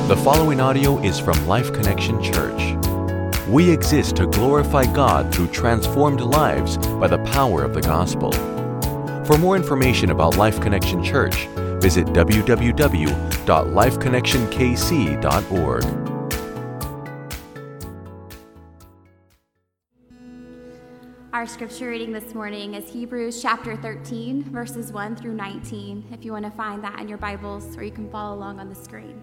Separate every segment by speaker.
Speaker 1: The following audio is from Life Connection Church. We exist to glorify God through transformed lives by the power of the gospel. For more information about Life Connection Church, visit www.lifeconnectionkc.org.
Speaker 2: Our scripture reading this morning is Hebrews chapter 13, verses 1 through 19, if you want to find that in your Bibles, or you can follow along on the screen.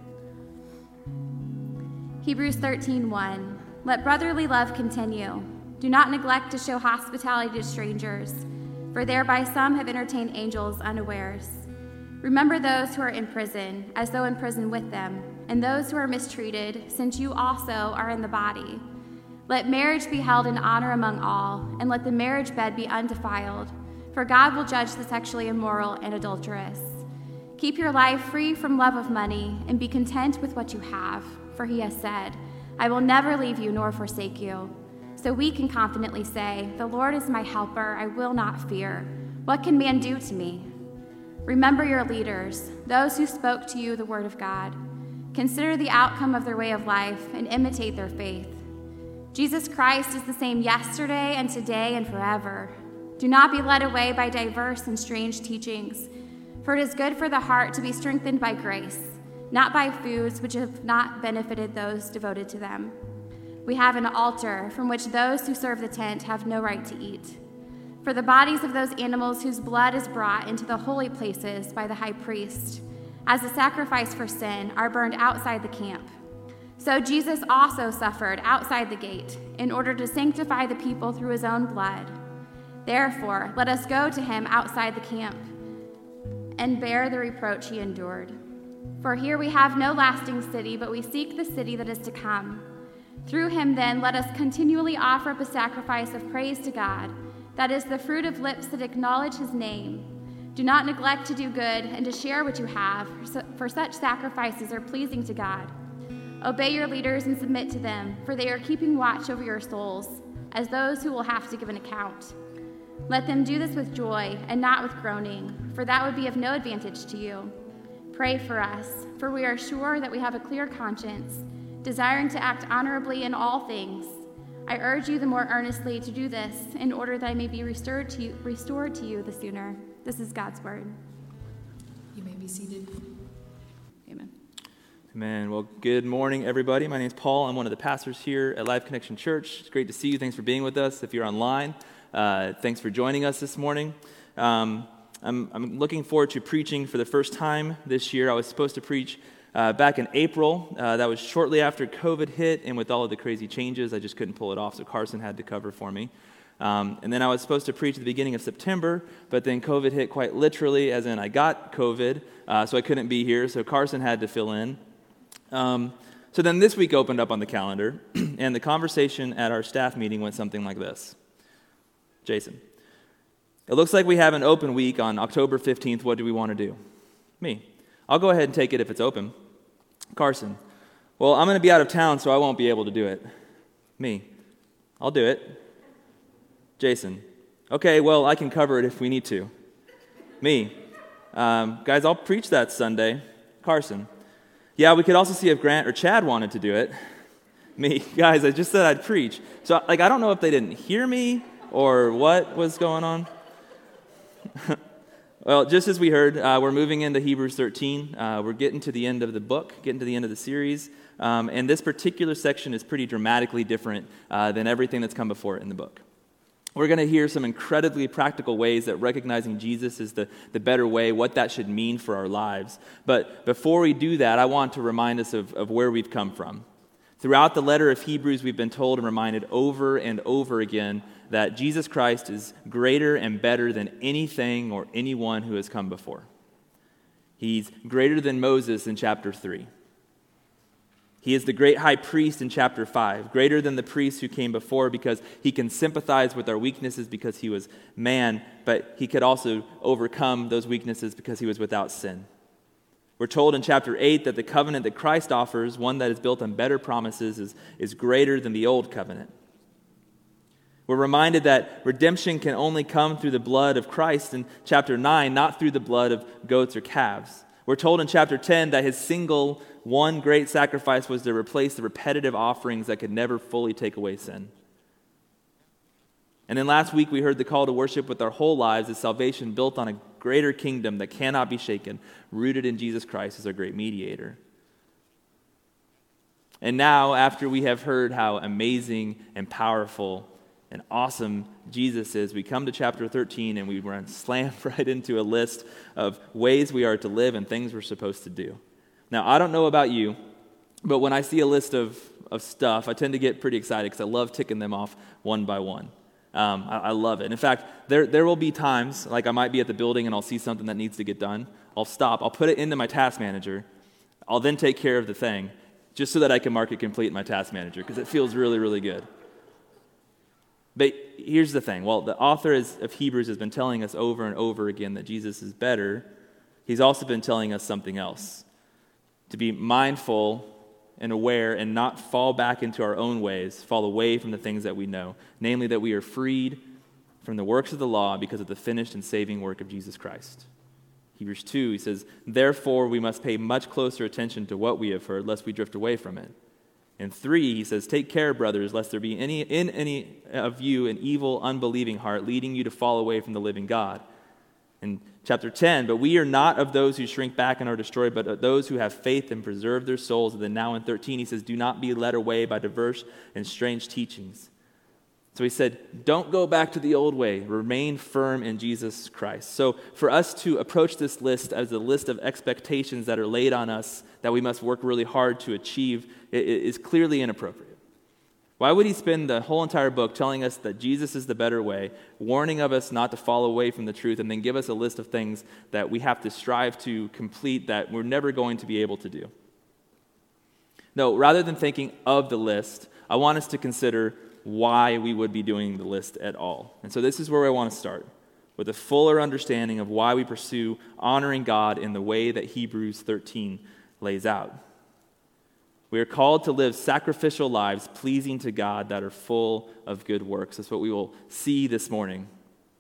Speaker 2: Hebrews 13:1. Let brotherly love continue. Do not neglect to show hospitality to strangers, for thereby some have entertained angels unawares. Remember those who are in prison, as though in prison with them, and those who are mistreated, since you also are in the body. Let marriage be held in honor among all, and let the marriage bed be undefiled, for God will judge the sexually immoral and adulterous. Keep your life free from love of money, and be content with what you have, for he has said, I will never leave you nor forsake you. So we can confidently say, the Lord is my helper, I will not fear. What can man do to me? Remember your leaders, those who spoke to you the word of God. Consider the outcome of their way of life and imitate their faith. Jesus Christ is the same yesterday and today and forever. Do not be led away by diverse and strange teachings, for it is good for the heart to be strengthened by grace, not by foods which have not benefited those devoted to them. We have an altar from which those who serve the tent have no right to eat. For the bodies of those animals whose blood is brought into the holy places by the high priest, as a sacrifice for sin, are burned outside the camp. So Jesus also suffered outside the gate in order to sanctify the people through his own blood. Therefore, let us go to him outside the camp and bear the reproach he endured. For here we have no lasting city, but we seek the city that is to come. Through him, then, let us continually offer up a sacrifice of praise to God, that is the fruit of lips that acknowledge his name. Do not neglect to do good and to share what you have, for such sacrifices are pleasing to God. Obey your leaders and submit to them, for they are keeping watch over your souls, as those who will have to give an account. Let them do this with joy and not with groaning, for that would be of no advantage to you. Pray for us, for we are sure that we have a clear conscience, desiring to act honorably in all things. I urge you the more earnestly to do this, in order that I may be restored to you the sooner. This is God's word.
Speaker 3: You may be seated.
Speaker 2: Amen.
Speaker 4: Amen. Well, good morning, everybody. My name is Paul. I'm one of the pastors here at Life Connection Church. It's great to see you. Thanks for being with us. If you're online, thanks for joining us this morning. I'm looking forward to preaching for the first time this year. I was supposed to preach back in April. That was shortly after COVID hit, and with all of the crazy changes, I just couldn't pull it off, so Carson had to cover for me. And then I was supposed to preach at the beginning of September, but then COVID hit quite literally, as in I got COVID, so I couldn't be here, so Carson had to fill in. So then this week opened up on the calendar, and the conversation at our staff meeting went something like this. Jason, it looks like we have an open week on October 15th. What do we want to do? Me, I'll go ahead and take it if it's open. Carson, well, I'm going to be out of town, so I won't be able to do it. Me, I'll do it. Jason, okay, well, I can cover it if we need to. Me, guys, I'll preach that Sunday. Carson, yeah, we could also see if Grant or Chad wanted to do it. Me, guys, I just said I'd preach. So, I don't know if they didn't hear me or what was going on. Well, just as we heard, we're moving into Hebrews 13. We're getting to the end of the book, getting to the end of the series. And this particular section is pretty dramatically different than everything that's come before it in the book. We're going to hear some incredibly practical ways that recognizing Jesus is the better way, what that should mean for our lives. But before we do that, I want to remind us of where we've come from. Throughout the letter of Hebrews, we've been told and reminded over and over again that Jesus Christ is greater and better than anything or anyone who has come before. He's greater than Moses in chapter 3. He is the great high priest in chapter 5, greater than the priests who came before because he can sympathize with our weaknesses because he was man, but he could also overcome those weaknesses because he was without sin. We're told in chapter 8 that the covenant that Christ offers, one that is built on better promises, is greater than the old covenant. We're reminded that redemption can only come through the blood of Christ in chapter 9, not through the blood of goats or calves. We're told in chapter 10 that his single one great sacrifice was to replace the repetitive offerings that could never fully take away sin. And then last week we heard the call to worship with our whole lives as salvation built on a greater kingdom that cannot be shaken, rooted in Jesus Christ as our great mediator. And now, after we have heard how amazing and powerful and awesome Jesus is, we come to chapter 13 and we run slam right into a list of ways we are to live and things we're supposed to do. Now, I don't know about you, but when I see a list of stuff, I tend to get pretty excited because I love ticking them off one by one. I love it. In fact, there will be times, like I might be at the building and I'll see something that needs to get done. I'll stop. I'll put it into my task manager. I'll then take care of the thing just so that I can mark it complete in my task manager because it feels really, really good. But here's the thing. Well, the author of Hebrews has been telling us over and over again that Jesus is better. He's also been telling us something else. To be mindful and aware and not fall back into our own ways, fall away from the things that we know, namely that we are freed from the works of the law because of the finished and saving work of Jesus Christ. Hebrews 2, he says, therefore we must pay much closer attention to what we have heard, lest we drift away from it. In 3, he says, take care, brothers, lest there be in any of you an evil, unbelieving heart, leading you to fall away from the living God. In chapter 10, but we are not of those who shrink back and are destroyed, but of those who have faith and preserve their souls. And then now in 13, he says, do not be led away by diverse and strange teachings. So he said, don't go back to the old way. Remain firm in Jesus Christ. So for us to approach this list as a list of expectations that are laid on us that we must work really hard to achieve is clearly inappropriate. Why would he spend the whole entire book telling us that Jesus is the better way, warning of us not to fall away from the truth, and then give us a list of things that we have to strive to complete that we're never going to be able to do? No, rather than thinking of the list, I want us to consider why we would be doing the list at all. And so this is where I want to start, with a fuller understanding of why we pursue honoring God in the way that Hebrews 13 lays out. We are called to live sacrificial lives pleasing to God that are full of good works. That's what we will see this morning.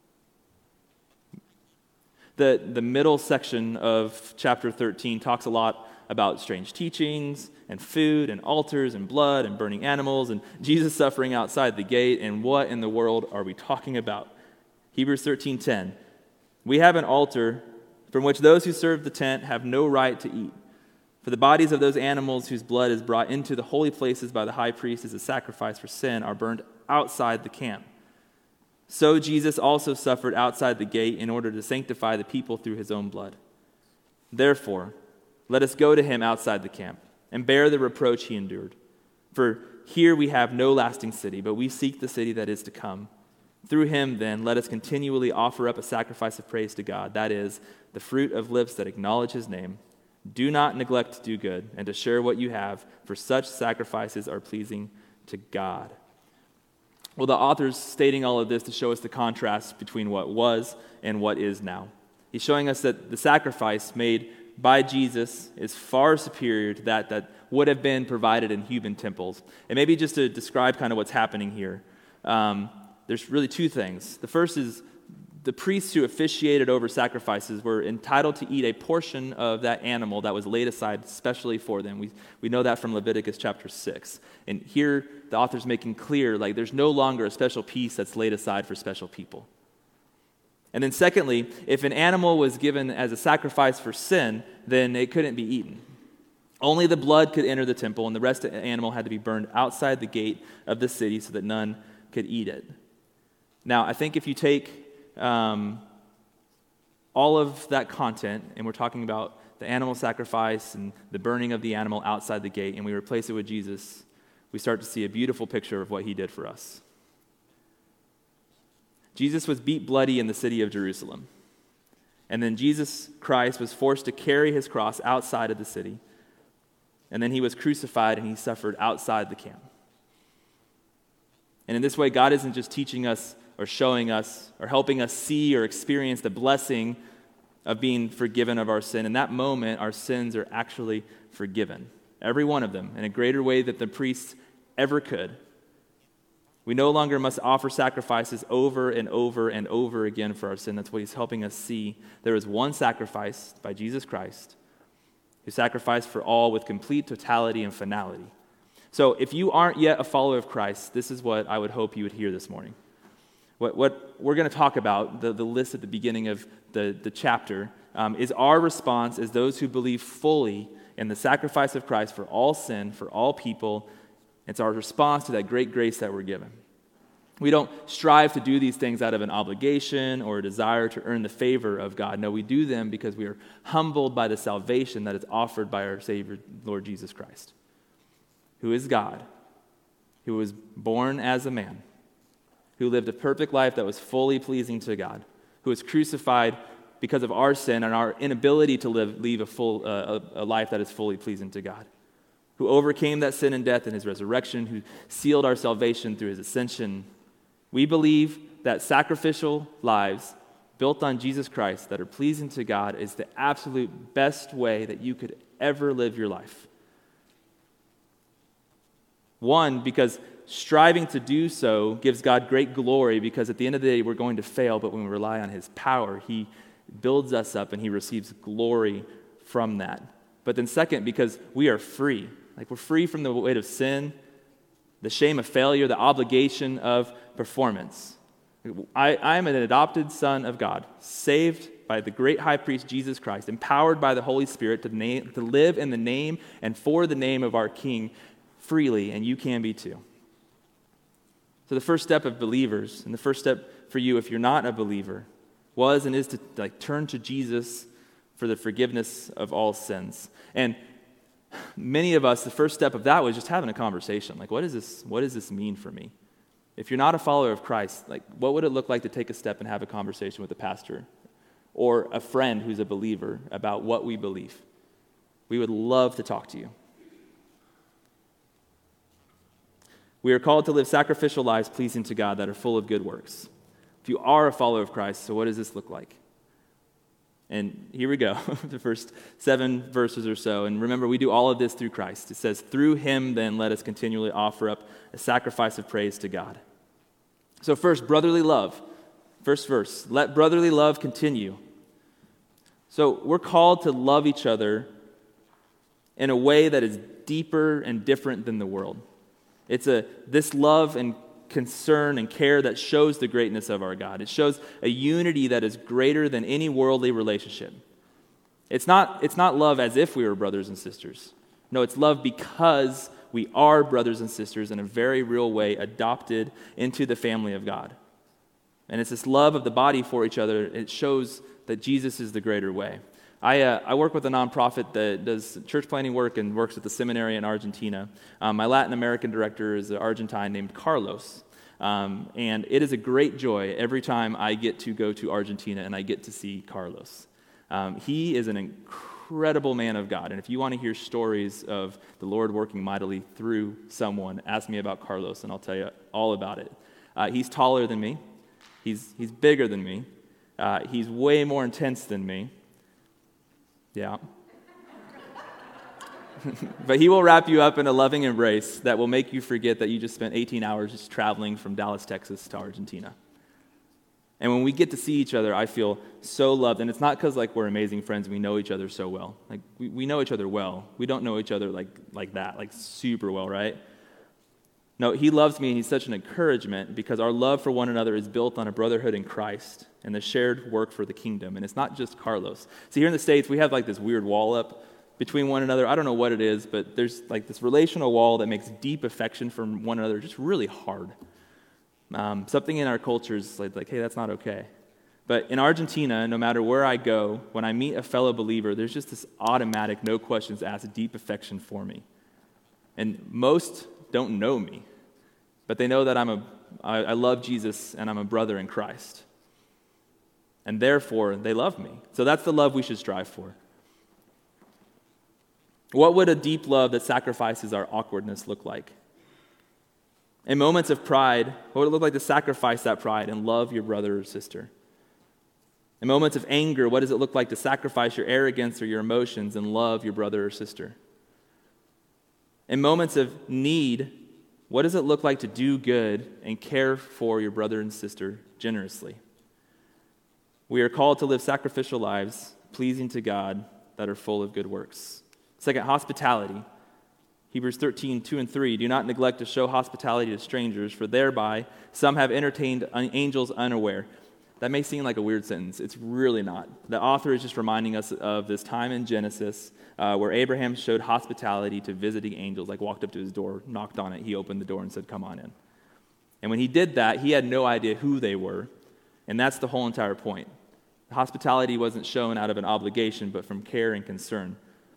Speaker 4: The middle section of chapter 13 talks a lot about strange teachings and food and altars and blood and burning animals and Jesus suffering outside the gate. And what in the world are we talking about? Hebrews 13:10. We have an altar from which those who serve the tent have no right to eat. For the bodies of those animals whose blood is brought into the holy places by the high priest as a sacrifice for sin are burned outside the camp. So Jesus also suffered outside the gate in order to sanctify the people through his own blood. Therefore, let us go to him outside the camp and bear the reproach he endured. For here we have no lasting city, but we seek the city that is to come. Through him, then, let us continually offer up a sacrifice of praise to God, that is, the fruit of lips that acknowledge his name. Do not neglect to do good and to share what you have, for such sacrifices are pleasing to God. Well, the author's stating all of this to show us the contrast between what was and what is now. He's showing us that the sacrifice made by Jesus is far superior to that would have been provided in human temples. And maybe just to describe kind of what's happening here, there's really two things. The first is the priests who officiated over sacrifices were entitled to eat a portion of that animal that was laid aside specially for them. We know that from Leviticus chapter 6. And here the author's making clear, like, there's no longer a special piece that's laid aside for special people. And then secondly, if an animal was given as a sacrifice for sin, then it couldn't be eaten. Only the blood could enter the temple, and the rest of the animal had to be burned outside the gate of the city so that none could eat it. Now, I think if you take all of that content, and we're talking about the animal sacrifice and the burning of the animal outside the gate, and we replace it with Jesus, we start to see a beautiful picture of what he did for us. Jesus was beat bloody in the city of Jerusalem. And then Jesus Christ was forced to carry his cross outside of the city. And then he was crucified and he suffered outside the camp. And in this way, God isn't just teaching us or showing us or helping us see or experience the blessing of being forgiven of our sin. In that moment, our sins are actually forgiven. Every one of them, in a greater way than the priests ever could. We no longer must offer sacrifices over and over and over again for our sin. That's what he's helping us see. There is one sacrifice by Jesus Christ who sacrificed for all with complete totality and finality. So if you aren't yet a follower of Christ, this is what I would hope you would hear this morning. What we're going to talk about, the list at the beginning of the chapter, is our response as those who believe fully in the sacrifice of Christ for all sin, for all people. It's our response to that great grace that we're given. We don't strive to do these things out of an obligation or a desire to earn the favor of God. No, we do them because we are humbled by the salvation that is offered by our Savior, Lord Jesus Christ, who is God, who was born as a man, who lived a perfect life that was fully pleasing to God, who was crucified because of our sin and our inability to lead a life that is fully pleasing to God, who overcame that sin and death in his resurrection, who sealed our salvation through his ascension. We believe that sacrificial lives built on Jesus Christ that are pleasing to God is the absolute best way that you could ever live your life. One, because striving to do so gives God great glory, because at the end of the day we're going to fail, but when we rely on his power, he builds us up and he receives glory from that. But then second, because we are free. Like, we're free from the weight of sin, the shame of failure, the obligation of performance. I am an adopted son of God, saved by the great high priest Jesus Christ, empowered by the Holy Spirit to live in the name and for the name of our King freely, and you can be too. So the first step of believers, and the first step for you if you're not a believer, was and is to turn to Jesus for the forgiveness of all sins. And many of us, the first step of that was just having a conversation. Like, what does this mean for me? If you're not a follower of Christ, like, what would it look like to take a step and have a conversation with a pastor or a friend who's a believer about what we believe? We would love to talk to you. We are called to live sacrificial lives pleasing to God that are full of good works. If you are a follower of Christ, so what does this look like? And here we go, the first 7 verses or so. And remember, we do all of this through Christ. It says, through him, then, let us continually offer up a sacrifice of praise to God. So first, brotherly love. First verse, let brotherly love continue. So we're called to love each other in a way that is deeper and different than the world. It's this love and concern and care that shows the greatness of our God. It shows a unity that is greater than any worldly relationship. It's not love as if we were brothers and sisters. No, it's love because we are brothers and sisters in a very real way, adopted into the family of God. And it's this love of the body for each other. It shows that Jesus is the greater way. I work with a nonprofit that does church planting work and works at the seminary in Argentina. My Latin American director is an Argentine named Carlos. And it is a great joy every time I get to go to Argentina and I get to see Carlos. He is an incredible man of God. And if you want to hear stories of the Lord working mightily through someone, ask me about Carlos and I'll tell you all about it. He's taller than me. He's bigger than me. He's way more intense than me. Yeah. But he will wrap you up in a loving embrace that will make you forget that you just spent 18 hours just traveling from Dallas, Texas to Argentina. And when we get to see each other, I feel so loved. And it's not because we're amazing friends and we know each other so well. We know each other well. We don't know each other like that, super well, right? No, he loves me and he's such an encouragement because our love for one another is built on a brotherhood in Christ and the shared work for the kingdom. And it's not just Carlos. See, here in the States, we have this weird wall up between one another. I don't know what it is, but there's this relational wall that makes deep affection for one another just really hard. Something in our culture is like, hey, that's not okay. But in Argentina, no matter where I go, when I meet a fellow believer, there's just this automatic, no questions asked, deep affection for me. And most don't know me, but they know that I love Jesus and I'm a brother in Christ. And therefore, they love me. So that's the love we should strive for. What would a deep love that sacrifices our awkwardness look like? In moments of pride, what would it look like to sacrifice that pride and love your brother or sister? In moments of anger, what does it look like to sacrifice your arrogance or your emotions and love your brother or sister? In moments of need, what does it look like to do good and care for your brother and sister generously? We are called to live sacrificial lives, pleasing to God, that are full of good works. Second, hospitality. Hebrews 13, 2 and 3, do not neglect to show hospitality to strangers, for thereby some have entertained angels unaware. That may seem like a weird sentence. It's really not. The author is just reminding us of this time in Genesis where Abraham showed hospitality to visiting angels, like walked up to his door, knocked on it, he opened the door and said, come on in. And when he did that, he had no idea who they were, and that's the whole entire point. Hospitality wasn't shown out of an obligation, but from care and concern.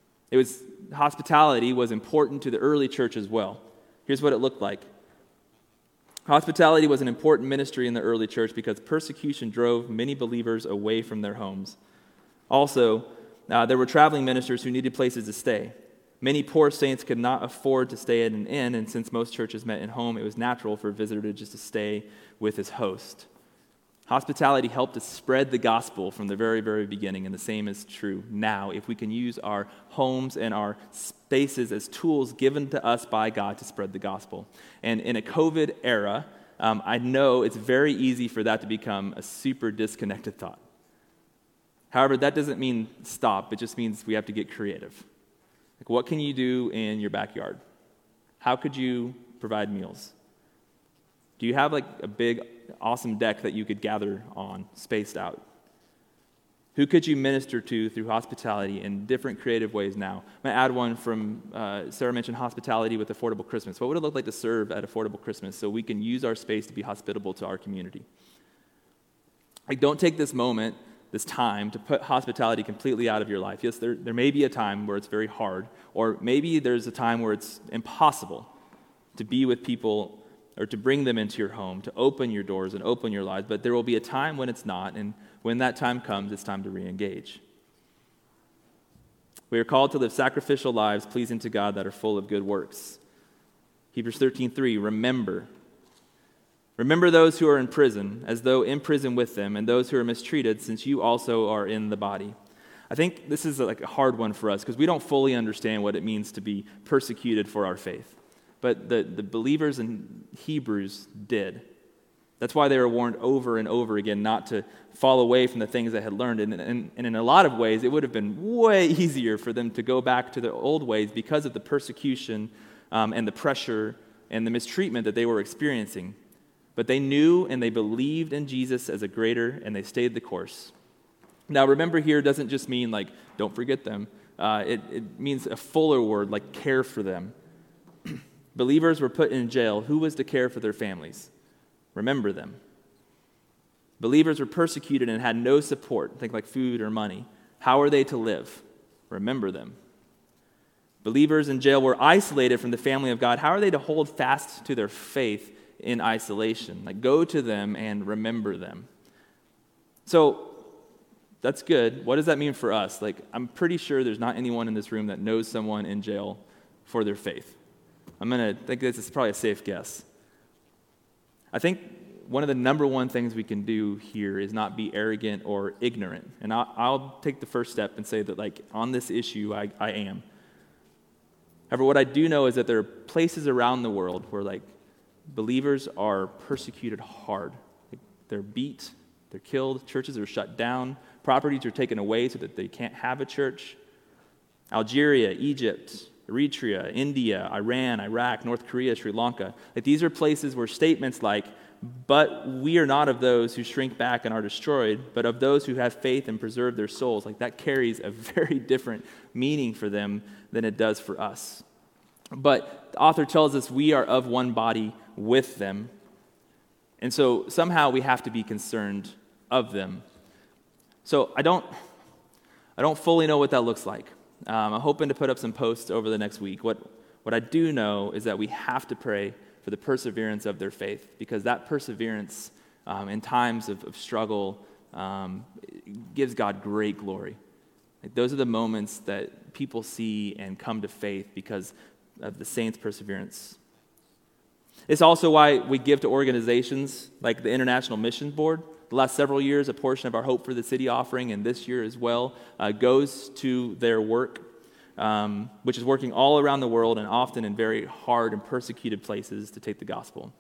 Speaker 4: Hospitality was important to the early church as well. Here's what it looked like. Hospitality was an important ministry in the early church because persecution drove many believers away from their homes. Also, there were traveling ministers who needed places to stay. Many poor saints could not afford to stay at an inn, and since most churches met in home, it was natural for a visitor to just stay with his host. Hospitality helped to spread the gospel from the very, very beginning, and the same is true now if we can use our homes and our spaces as tools given to us by God to spread the gospel. And in a COVID era, I know it's very easy for that to become a super disconnected thought. However, that doesn't mean stop. It just means we have to get creative. Like, what can you do in your backyard? How could you provide meals? Do you have like a big, awesome deck that you could gather on, spaced out? Who could you minister to through hospitality in different creative ways now? I'm going to add one from, Sarah mentioned hospitality with Affordable Christmas. What would it look like to serve at Affordable Christmas so we can use our space to be hospitable to our community? Like, don't take this moment, this time, to put hospitality completely out of your life. Yes, there may be a time where it's very hard, or maybe there's a time where it's impossible to be with people or to bring them into your home, to open your doors and open your lives, but there will be a time when it's not, and when that time comes, it's time to re-engage. We are called to live sacrificial lives pleasing to God that are full of good works. Hebrews 13:3, remember those who are in prison, as though in prison with them, and those who are mistreated, since you also are in the body. I think this is like a hard one for us, because we don't fully understand what it means to be persecuted for our faith. But the believers in Hebrews did. That's why they were warned over and over again not to fall away from the things they had learned. And in a lot of ways, it would have been way easier for them to go back to their old ways because of the persecution and the pressure and the mistreatment that they were experiencing. But they knew and they believed in Jesus as a greater, and they stayed the course. Now, remember here doesn't just mean like, don't forget them. It means a fuller word, like care for them. Believers were put in jail. Who was to care for their families? Remember them. Believers were persecuted and had no support, think like food or money. How are they to live? Remember them. Believers in jail were isolated from the family of God. How are they to hold fast to their faith in isolation? Like, go to them and remember them. So, that's good. What does that mean for us? Like, I'm pretty sure there's not anyone in this room that knows someone in jail for their faith. I'm going to think this is probably a safe guess. I think one of the number one things we can do here is not be arrogant or ignorant. And I'll take the first step and say that, like, on this issue, I am. However, what I do know is that there are places around the world where, like, believers are persecuted hard. Like, they're beat, they're killed, churches are shut down, properties are taken away so that they can't have a church. Algeria, Egypt, Eritrea, India, Iran, Iraq, North Korea, Sri Lanka. Like, these are places where statements like, but we are not of those who shrink back and are destroyed, but of those who have faith and preserve their souls. Like, that carries a very different meaning for them than it does for us. But the author tells us we are of one body with them. And so somehow we have to be concerned of them. So I don't fully know what that looks like. I'm hoping to put up some posts over the next week. What I do know is that we have to pray for the perseverance of their faith, because that perseverance in times of struggle gives God great glory. Like, those are the moments that people see and come to faith because of the saints' perseverance. It's also why we give to organizations like the International Mission Board. The last several years, a portion of our Hope for the City offering, and this year as well, goes to their work, which is working all around the world and often in very hard and persecuted places to take the gospel.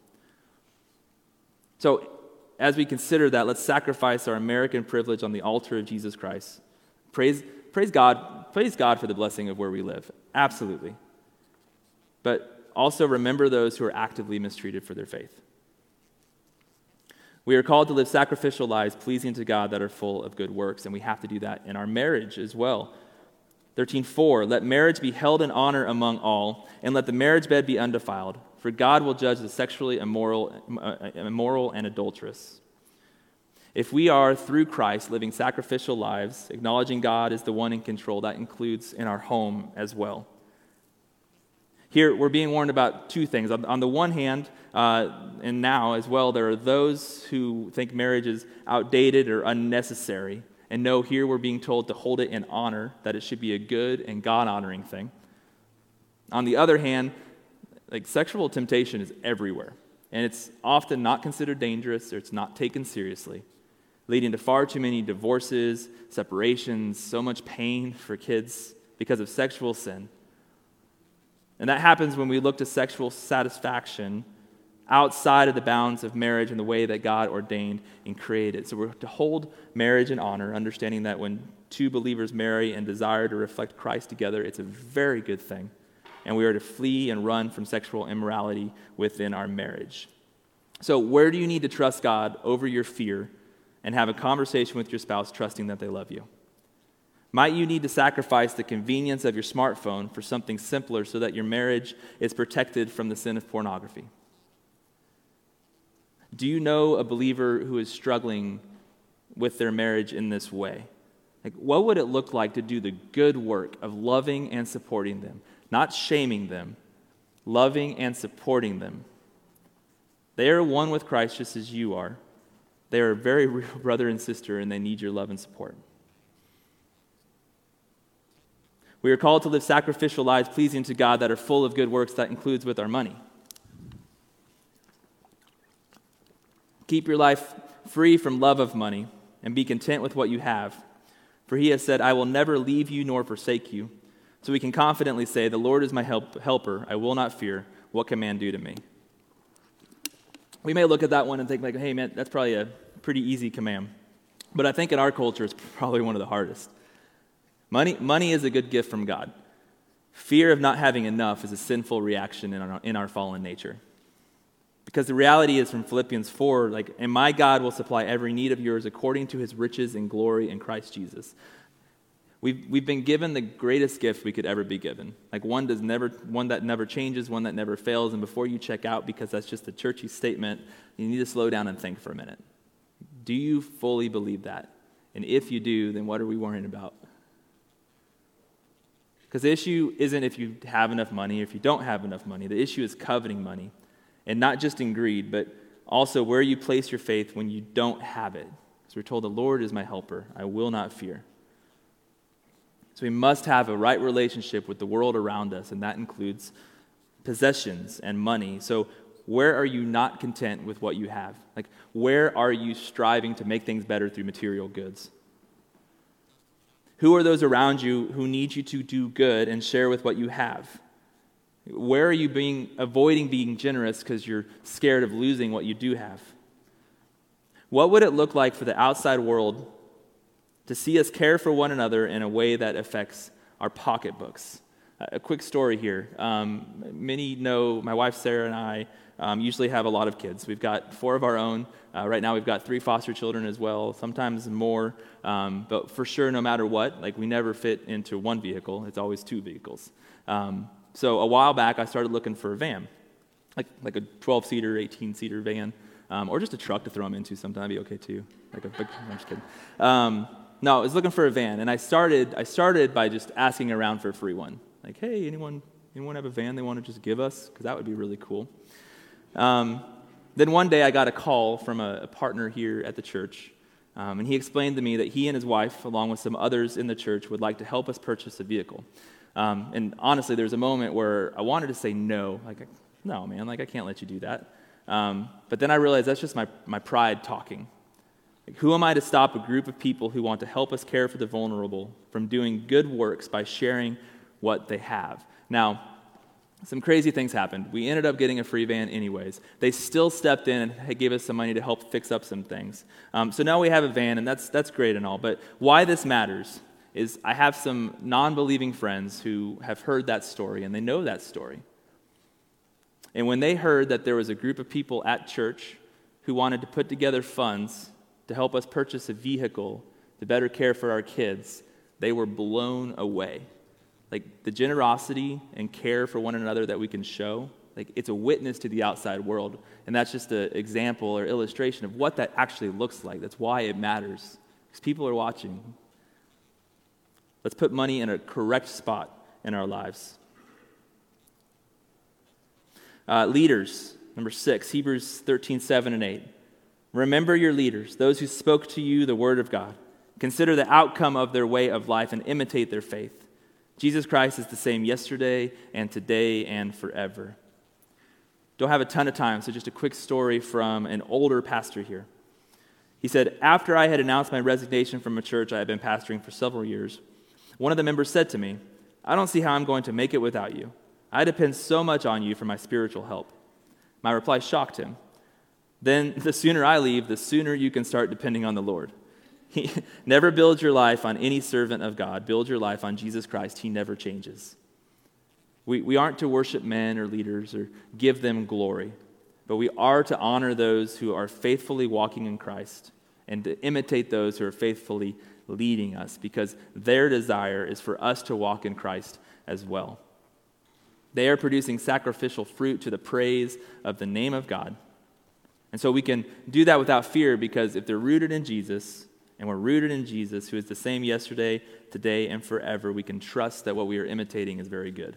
Speaker 4: So, as we consider that, let's sacrifice our American privilege on the altar of Jesus Christ. Praise God praise God for the blessing of where we live. Absolutely. But also remember those who are actively mistreated for their faith. We are called to live sacrificial lives pleasing to God that are full of good works, and we have to do that in our marriage as well. 13:4, let marriage be held in honor among all, and let the marriage bed be undefiled, for God will judge the sexually immoral and adulterous. If we are, through Christ, living sacrificial lives, acknowledging God is the one in control, that includes in our home as well. Here, we're being warned about two things. On the one hand, and now as well, there are those who think marriage is outdated or unnecessary. And no, here we're being told to hold it in honor, that it should be a good and God-honoring thing. On the other hand, sexual temptation is everywhere. And it's often not considered dangerous, or it's not taken seriously, leading to far too many divorces, separations, so much pain for kids because of sexual sin. And that happens when we look to sexual satisfaction outside of the bounds of marriage and the way that God ordained and created. So we're to hold marriage in honor, understanding that when two believers marry and desire to reflect Christ together, it's a very good thing. And we are to flee and run from sexual immorality within our marriage. So where do you need to trust God over your fear and have a conversation with your spouse, trusting that they love you? Might you need to sacrifice the convenience of your smartphone for something simpler so that your marriage is protected from the sin of pornography? Do you know a believer who is struggling with their marriage in this way? What would it look like to do the good work of loving and supporting them, not shaming them, loving and supporting them? They are one with Christ just as you are. They are a very real brother and sister, and they need your love and support. We are called to live sacrificial lives pleasing to God that are full of good works. That includes with our money. Keep your life free from love of money and be content with what you have. For he has said, I will never leave you nor forsake you. So we can confidently say, the Lord is my helper. I will not fear. What can man do to me? We may look at that one and think, hey, man, that's probably a pretty easy command. But I think in our culture, it's probably one of the hardest. Money is a good gift from God. Fear of not having enough is a sinful reaction in our fallen nature. Because the reality is from Philippians 4, and my God will supply every need of yours according to his riches and glory in Christ Jesus. We've been given the greatest gift we could ever be given. One that never changes, one that never fails. And before you check out, because that's just a churchy statement, you need to slow down and think for a minute. Do you fully believe that? And if you do, then what are we worrying about? Because the issue isn't if you have enough money or if you don't have enough money. The issue is coveting money. And not just in greed, but also where you place your faith when you don't have it. So we're told the Lord is my helper. I will not fear. So we must have a right relationship with the world around us, and that includes possessions and money. So where are you not content with what you have? Where are you striving to make things better through material goods? Who are those around you who need you to do good and share with what you have? Where are you avoiding being generous because you're scared of losing what you do have? What would it look like for the outside world to see us care for one another in a way that affects our pocketbooks? A quick story here. Many know my wife Sarah and I usually have a lot of kids. We've got 4 of our own. Right now we've got 3 foster children as well, sometimes more. But for sure, no matter what, we never fit into one vehicle. It's always 2 vehicles. So a while back, I started looking for a van, like a 12-seater, 18-seater van, or just a truck to throw them into sometime. That'd be okay too. I'm just kidding. No, I was looking for a van, and I started by just asking around for a free one. Hey, anyone have a van they want to just give us? Because that would be really cool. Then one day I got a call from a partner here at the church, and he explained to me that he and his wife, along with some others in the church, would like to help us purchase a vehicle. And honestly, there was a moment where I wanted to say no. No, man, I can't let you do that. But then I realized that's just my pride talking. Who am I to stop a group of people who want to help us care for the vulnerable from doing good works by sharing what they have? Now, some crazy things happened. We ended up getting a free van anyways. They still stepped in and gave us some money to help fix up some things. So now we have a van, and that's great and all. But why this matters is I have some non-believing friends who have heard that story, and they know that story. And when they heard that there was a group of people at church who wanted to put together funds to help us purchase a vehicle to better care for our kids, they were blown away. Like, the generosity and care for one another that we can show, like, it's a witness to the outside world. And that's just an example or illustration of what that actually looks like. That's why it matters, because people are watching. Let's put money in a correct spot in our lives. Leaders, number 6, Hebrews 13:7 and 8. Remember your leaders, those who spoke to you the word of God. Consider the outcome of their way of life and imitate their faith. Jesus Christ is the same yesterday and today and forever. Don't have a ton of time, so just a quick story from an older pastor here. He said, after I had announced my resignation from a church I had been pastoring for several years, one of the members said to me, I don't see how I'm going to make it without you. I depend so much on you for my spiritual help. My reply shocked him. Then the sooner I leave, the sooner you can start depending on the Lord. Never build your life on any servant of God. Build your life on Jesus Christ. He never changes. We aren't to worship men or leaders or give them glory, but we are to honor those who are faithfully walking in Christ and to imitate those who are faithfully leading us, because their desire is for us to walk in Christ as well. They are producing sacrificial fruit to the praise of the name of God. And so we can do that without fear, because if they're rooted in Jesus, and we're rooted in Jesus, who is the same yesterday, today, and forever, we can trust that what we are imitating is very good.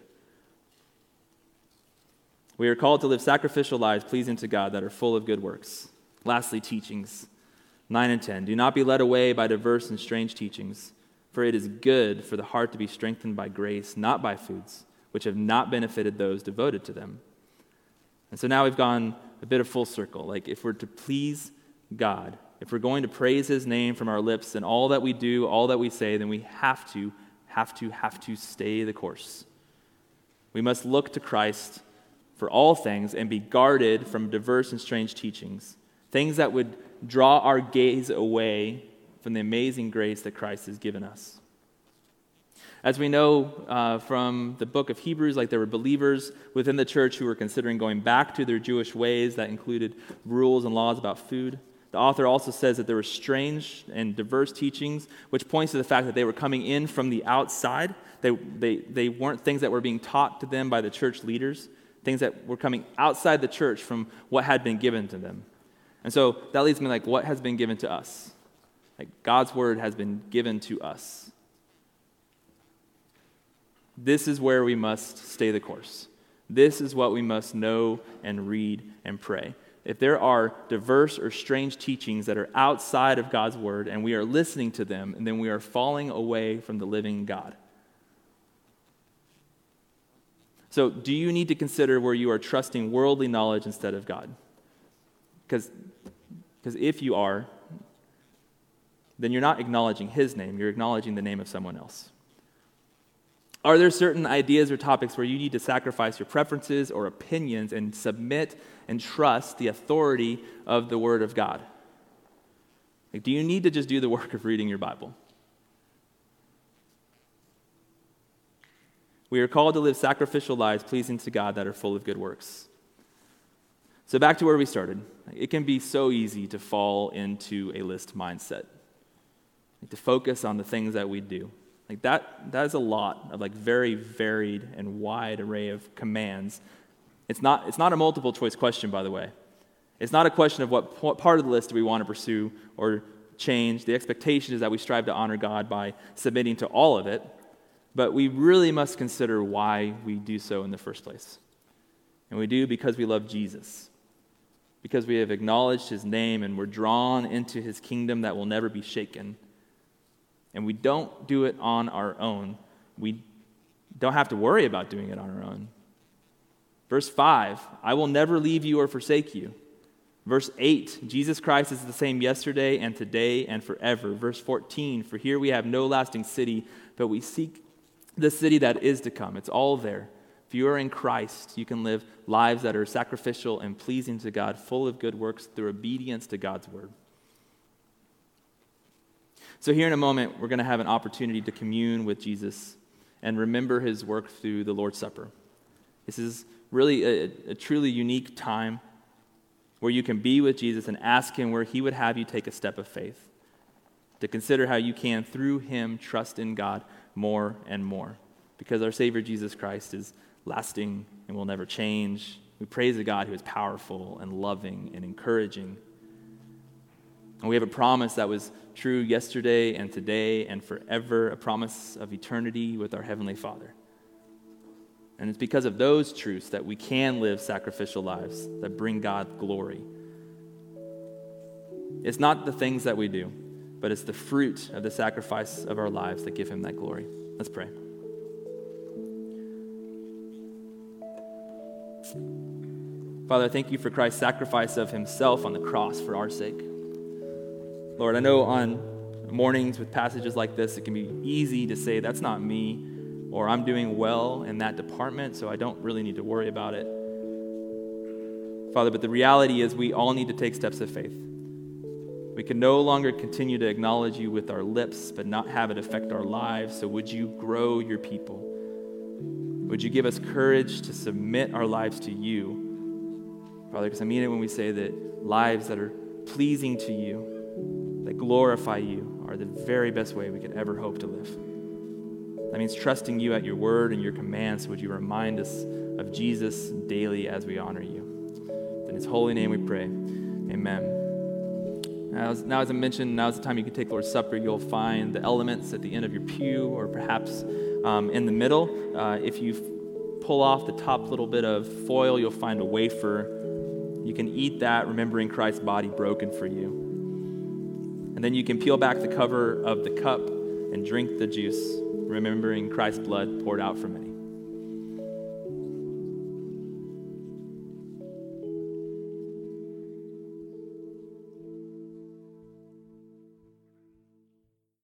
Speaker 4: We are called to live sacrificial lives pleasing to God that are full of good works. Lastly, teachings. 9 and 10. Do not be led away by diverse and strange teachings, for it is good for the heart to be strengthened by grace, not by foods, which have not benefited those devoted to them. And so now we've gone a bit of full circle. Like, if we're to please God, if we're going to praise his name from our lips and all that we do, all that we say, then we have to stay the course. We must look to Christ for all things and be guarded from diverse and strange teachings, things that would draw our gaze away from the amazing grace that Christ has given us. As we know from the book of Hebrews, like, there were believers within the church who were considering going back to their Jewish ways that included rules and laws about food. The author also says that there were strange and diverse teachings, which points to the fact that they were coming in from the outside. They weren't things that were being taught to them by the church leaders, things that were coming outside the church from what had been given to them. And so that leads me, like, what has been given to us? Like, God's word has been given to us. This is where we must stay the course. This is what we must know and read and pray. If there are diverse or strange teachings that are outside of God's word and we are listening to them, and then we are falling away from the living God. So, do you need to consider where you are trusting worldly knowledge instead of God? Because if you are, then you're not acknowledging his name, you're acknowledging the name of someone else. Are there certain ideas or topics where you need to sacrifice your preferences or opinions and submit and trust the authority of the Word of God? Like, do you need to just do the work of reading your Bible? We are called to live sacrificial lives pleasing to God that are full of good works. So back to where we started. It can be so easy to fall into a list mindset, to focus on the things that we do. Like, that is a lot of, like, very varied and wide array of commands. It's not a multiple choice question, by the way. It's not a question of what part of the list do we want to pursue or change. The expectation is that we strive to honor God by submitting to all of it, but we really must consider why we do so in the first place. And we do because we love Jesus, because we have acknowledged his name and we're drawn into his kingdom that will never be shaken. And we don't do it on our own. We don't have to worry about doing it on our own. Verse 5, I will never leave you or forsake you. Verse 8, Jesus Christ is the same yesterday and today and forever. Verse 14, for here we have no lasting city, but we seek the city that is to come. It's all there. If you are in Christ, you can live lives that are sacrificial and pleasing to God, full of good works through obedience to God's word. So here in a moment, we're going to have an opportunity to commune with Jesus and remember his work through the Lord's Supper. This is really a truly unique time where you can be with Jesus and ask him where he would have you take a step of faith, to consider how you can, through him, trust in God more and more, because our Savior Jesus Christ is lasting and will never change. We praise a God who is powerful and loving and encouraging. And we have a promise that was true yesterday and today and forever, a promise of eternity with our Heavenly Father. And it's because of those truths that we can live sacrificial lives that bring God glory. It's not the things that we do, but it's the fruit of the sacrifice of our lives that give him that glory. Let's pray. Father, I thank you for Christ's sacrifice of himself on the cross for our sake. Lord, I know on mornings with passages like this, it can be easy to say, that's not me, or I'm doing well in that department, so I don't really need to worry about it. Father, but the reality is we all need to take steps of faith. We can no longer continue to acknowledge you with our lips, but not have it affect our lives, so would you grow your people? Would you give us courage to submit our lives to you? Father, because I mean it when we say that lives that are pleasing to you, that glorify you, are the very best way we could ever hope to live. That means trusting you at your word and your commands. So would you remind us of Jesus daily as we honor you? In his holy name we pray. Amen. Now, as I mentioned, now's the time you can take Lord's Supper. You'll find the elements at the end of your pew or perhaps in the middle. If you pull off the top little bit of foil, you'll find a wafer. You can eat that, remembering Christ's body broken for you. And then you can peel back the cover of the cup and drink the juice, remembering Christ's blood poured out for many.